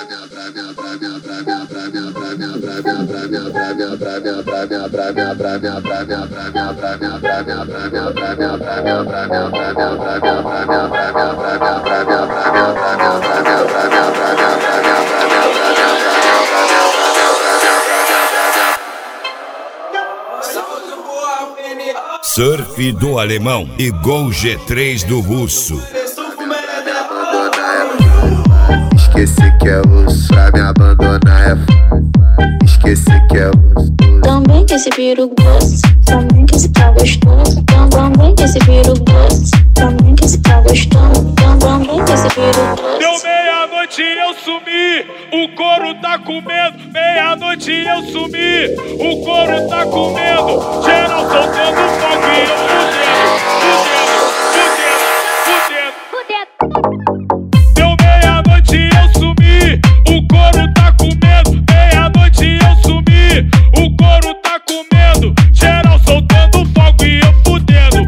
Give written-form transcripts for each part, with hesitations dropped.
Surf do alemão e Gol G3 do russo. Esqueci que é osso, pra me abandonar é foda. Esqueci que é osso. Também que esse piru gosto, também que esse tá gostoso. Também que esse piru gosto, também que esse tá gostoso. Também que esse piru gosto. Deu meia-noite eu sumi, o couro tá comendo. Meia-noite eu sumi, o couro tá comendo. Geral soltando fogo e eu fudendo. Deu meia-noite eu sumi, o couro tá comendo. Meia-noite eu sumi, o couro tá comendo. Geral soltando fogo e eu fudendo.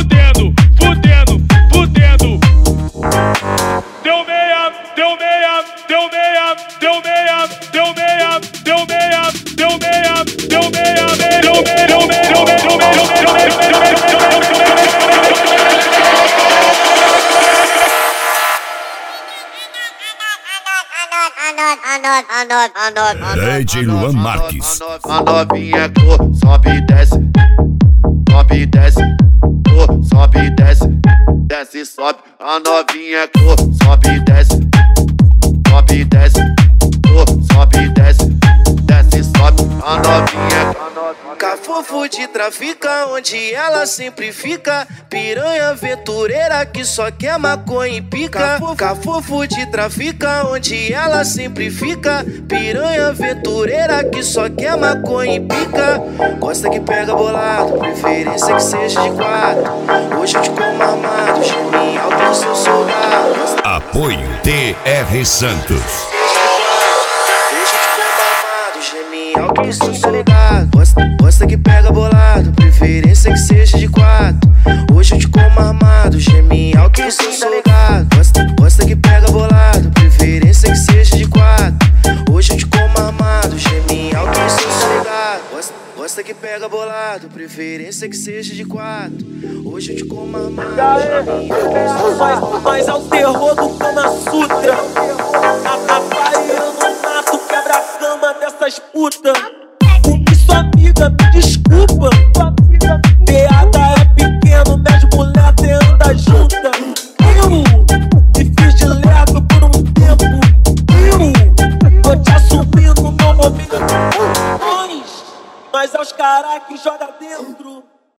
DJ Luan Marques. A novinha sobe e desce, sobe e desce, sobe e desce, desce e sobe. A novinha sobe e desce, sobe e desce, sobe e desce, desce e sobe. A novinha cafofo de trafica, onde ela sempre fica. Piranha aventureira que só quer maconha e pica. Cafofo de trafica, onde ela sempre fica. Piranha aventureira que só quer maconha e pica. Gosta que pega bolado, preferência que seja de quatro. Hoje eu te como armado, gemi alto do seu soldado. Apoio TR Santos. Alto do seu soldado. Gosta que pega bolado, preferência que seja de quatro. Hoje eu te como armado, gemi alto do seu soldado. Gosta que pega bolado, preferência que seja de quatro. Hoje eu te como armado, gemi alto do seu soldado. Gosta que pega bolado, preferência que seja de quatro. Hoje eu te como armado. Mas é o terror do Kama Sutra. Atrapalhando no mato, quebra a cama dessas putas. Porque sua amiga me desculpa. Piada é pequeno, minhas mulher te anda junta. Eu me fiz de lerdo por um tempo. Eu vou te assumir no meu momento. Mas é os caras que joga dentro.